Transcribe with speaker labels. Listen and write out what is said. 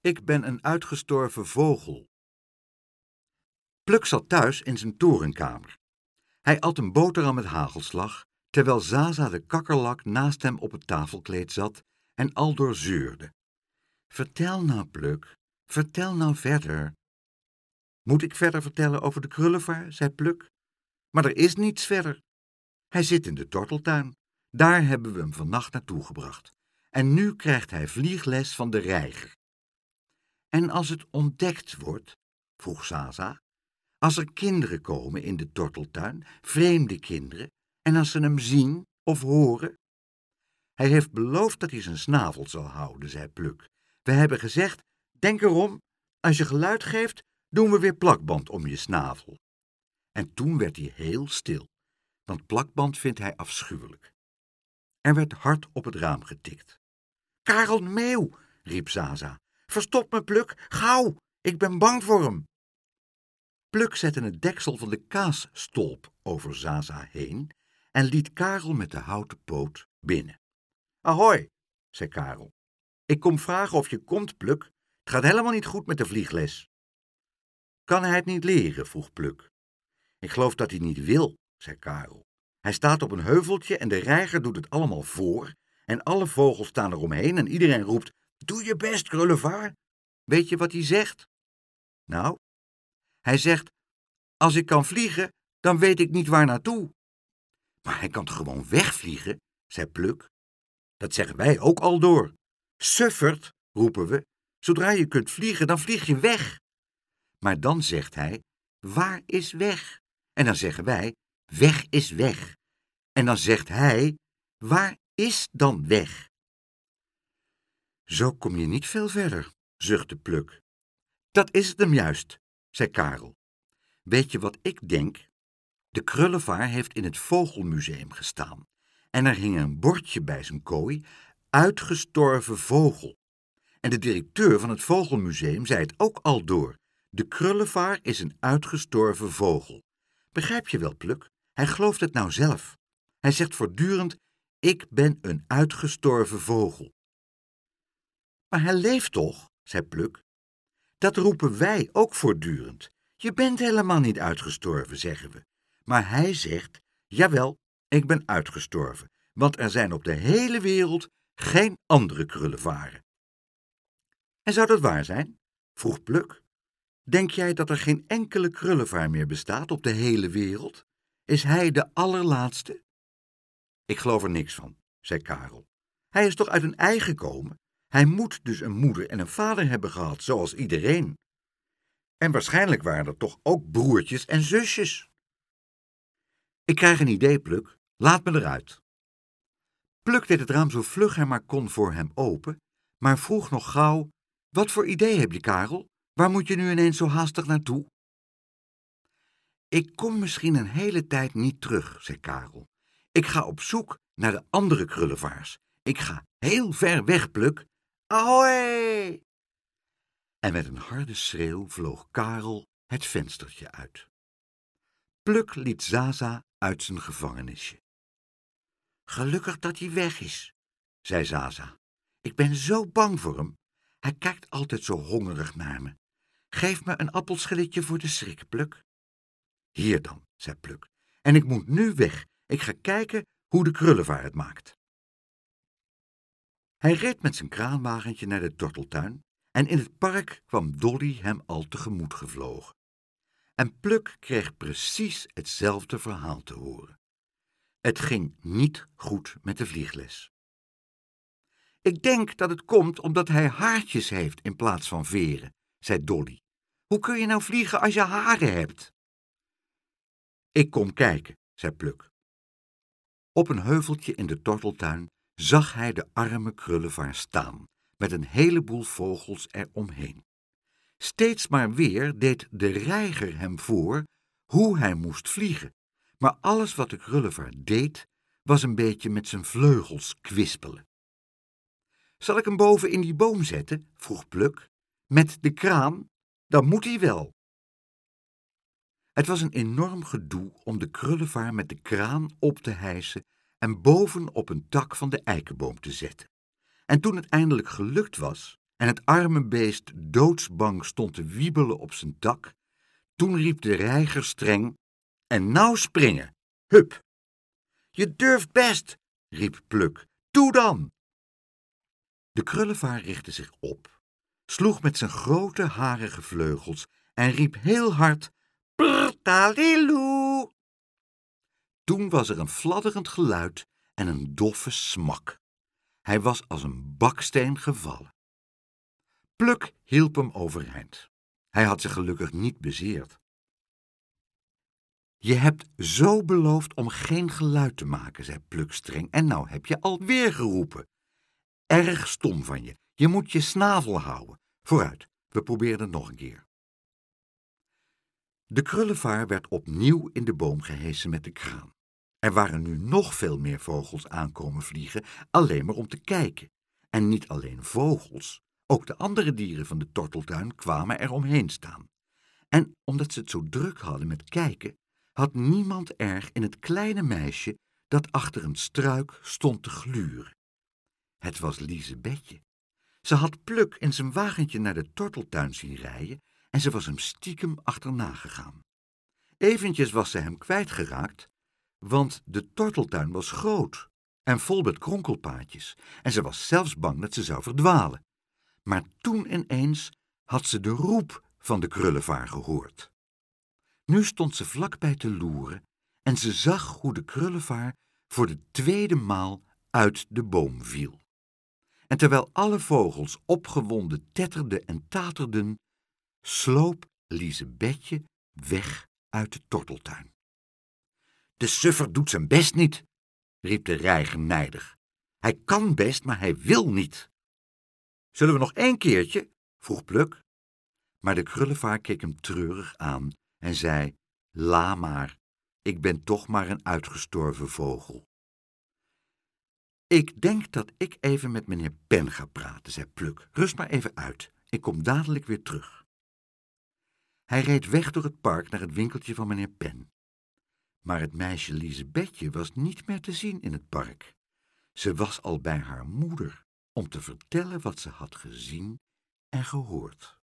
Speaker 1: Ik ben een uitgestorven vogel. Pluk zat thuis in zijn torenkamer. Hij at een boterham met hagelslag, terwijl Zaza de kakkerlak naast hem op het tafelkleed zat en aldoor zeurde. Vertel nou, Pluk, vertel nou verder. Moet ik verder vertellen over de krullevaar, zei Pluk. Maar er is niets verder. Hij zit in de torteltuin. Daar hebben we hem vannacht naartoe gebracht. En nu krijgt hij vliegles van de reiger. En als het ontdekt wordt, vroeg Zaza, als er kinderen komen in de torteltuin, vreemde kinderen, en als ze hem zien of horen? Hij heeft beloofd dat hij zijn snavel zal houden, zei Pluk. We hebben gezegd, denk erom, als je geluid geeft, doen we weer plakband om je snavel. En toen werd hij heel stil, want plakband vindt hij afschuwelijk. Er werd hard op het raam getikt. Karel de Meeuw, riep Zaza. Verstop me, Pluk, gauw, ik ben bang voor hem. Pluk zette het deksel van de kaasstolp over Zaza heen en liet Karel met de houten poot binnen. Ahoi, zei Karel. Ik kom vragen of je komt, Pluk. Het gaat helemaal niet goed met de vliegles. Kan hij het niet leren, vroeg Pluk. Ik geloof dat hij niet wil, zei Karel. Hij staat op een heuveltje en de reiger doet het allemaal voor en alle vogels staan eromheen en iedereen roept, doe je best, krullevaar. Weet je wat hij zegt? Nou, hij zegt, als ik kan vliegen, dan weet ik niet waar naartoe. Maar hij kan toch gewoon wegvliegen, zei Pluk. Dat zeggen wij ook al door. Suffert, roepen we, zodra je kunt vliegen, dan vlieg je weg. Maar dan zegt hij, waar is weg? En dan zeggen wij, weg is weg. En dan zegt hij, waar is dan weg? Zo kom je niet veel verder, zuchtte Pluk. Dat is het hem juist, zei Karel. Weet je wat ik denk? De krullevaar heeft in het Vogelmuseum gestaan. En er hing een bordje bij zijn kooi, uitgestorven vogel. En de directeur van het Vogelmuseum zei het ook al door. De krullevaar is een uitgestorven vogel. Begrijp je wel, Pluk? Hij gelooft het nou zelf. Hij zegt voortdurend, ik ben een uitgestorven vogel. Maar hij leeft toch, zei Pluk. Dat roepen wij ook voortdurend. Je bent helemaal niet uitgestorven, zeggen we. Maar hij zegt, jawel, ik ben uitgestorven, want er zijn op de hele wereld geen andere krullevaren. En zou dat waar zijn? Vroeg Pluk. Denk jij dat er geen enkele krullevaar meer bestaat op de hele wereld? Is hij de allerlaatste? Ik geloof er niks van, zei Karel. Hij is toch uit een ei gekomen? Hij moet dus een moeder en een vader hebben gehad, zoals iedereen. En waarschijnlijk waren er toch ook broertjes en zusjes. Ik krijg een idee, Pluk. Laat me eruit. Pluk deed het raam zo vlug hij maar kon voor hem open, maar vroeg nog gauw, wat voor idee heb je, Karel? Waar moet je nu ineens zo haastig naartoe? Ik kom misschien een hele tijd niet terug, zei Karel. Ik ga op zoek naar de andere krullevaars. Ik ga heel ver weg, Pluk. Ahoy! En met een harde schreeuw vloog Karel het venstertje uit. Pluk liet Zaza uit zijn gevangenisje. Gelukkig dat hij weg is, zei Zaza. Ik ben zo bang voor hem. Hij kijkt altijd zo hongerig naar me. Geef me een appelschilletje voor de schrik, Pluk. Hier dan, zei Pluk. En ik moet nu weg. Ik ga kijken hoe de krullevaar het maakt. Hij reed met zijn kraanwagentje naar de torteltuin en in het park kwam Dolly hem al tegemoet gevlogen. En Pluk kreeg precies hetzelfde verhaal te horen. Het ging niet goed met de vliegles. Ik denk dat het komt omdat hij haartjes heeft in plaats van veren, zei Dolly. Hoe kun je nou vliegen als je haren hebt? Ik kom kijken, zei Pluk. Op een heuveltje in de torteltuin zag hij de arme krullevaar staan, met een heleboel vogels eromheen. Steeds maar weer deed de reiger hem voor hoe hij moest vliegen, maar alles wat de krullevaar deed, was een beetje met zijn vleugels kwispelen. Zal ik hem boven in die boom zetten? Vroeg Pluk. Met de kraan? Dan moet hij wel. Het was een enorm gedoe om de krullevaar met de kraan op te hijsen en boven op een tak van de eikenboom te zetten. En toen het eindelijk gelukt was en het arme beest doodsbang stond te wiebelen op zijn dak, toen riep de reiger streng: "En nou springen, hup!" "Je durft best," riep Pluk, "doe dan!" De krullevaar richtte zich op, sloeg met zijn grote harige vleugels en riep heel hard: "Prrtaliloe!" Toen was er een fladderend geluid en een doffe smak. Hij was als een baksteen gevallen. Pluk hielp hem overeind. Hij had zich gelukkig niet bezeerd. "Je hebt zo beloofd om geen geluid te maken," zei Pluk streng, "en nou heb je alweer geroepen. Erg stom van je. Je moet je snavel houden. Vooruit, we proberen het nog een keer." De krullevaar werd opnieuw in de boom gehesen met de kraan. Er waren nu nog veel meer vogels aankomen vliegen, alleen maar om te kijken. En niet alleen vogels, ook de andere dieren van de torteltuin kwamen er omheen staan. En omdat ze het zo druk hadden met kijken, had niemand erg in het kleine meisje dat achter een struik stond te gluren. Het was Liesebetje. Ze had Pluk in zijn wagentje naar de torteltuin zien rijden en ze was hem stiekem achterna gegaan. Eventjes was ze hem kwijtgeraakt, want de torteltuin was groot en vol met kronkelpaadjes en ze was zelfs bang dat ze zou verdwalen. Maar toen ineens had ze de roep van de krullevaar gehoord. Nu stond ze vlakbij te loeren en ze zag hoe de krullevaar voor de tweede maal uit de boom viel. En terwijl alle vogels opgewonden tetterden en taterden, sloop Liesebetje weg uit de torteltuin. "De suffer doet zijn best niet," riep de reiger nijdig. "Hij kan best, maar hij wil niet." "Zullen we nog 1 keertje?" vroeg Pluk. Maar de krullevaar keek hem treurig aan en zei: "La maar, ik ben toch maar een uitgestorven vogel." "Ik denk dat ik even met meneer Pen ga praten," zei Pluk. "Rust maar even uit, ik kom dadelijk weer terug." Hij reed weg door het park naar het winkeltje van meneer Pen. Maar het meisje Liesebetje was niet meer te zien in het park. Ze was al bij haar moeder om te vertellen wat ze had gezien en gehoord.